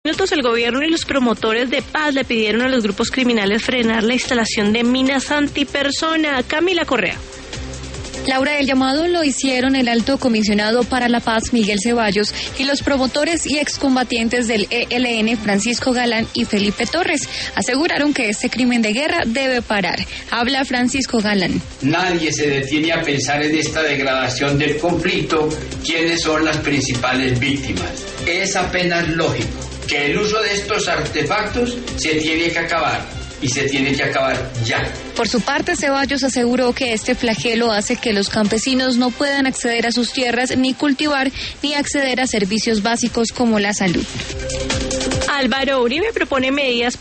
El gobierno y los promotores de paz le pidieron a los grupos criminales frenar la instalación de minas antipersona. Camila Correa. Laura, el llamado lo hicieron el alto comisionado para la paz, Miguel Ceballos, y los promotores y excombatientes del ELN, Francisco Galán y Felipe Torres. Aseguraron que este crimen de guerra debe parar. Habla Francisco Galán. Nadie se detiene a pensar en esta degradación del conflicto, quiénes son las principales víctimas. Es apenas lógico que el uso de estos artefactos se tiene que acabar, y se tiene que acabar ya. Por su parte, Ceballos aseguró que este flagelo hace que los campesinos no puedan acceder a sus tierras, ni cultivar, ni acceder a servicios básicos como la salud. Álvaro Uribe propone medidas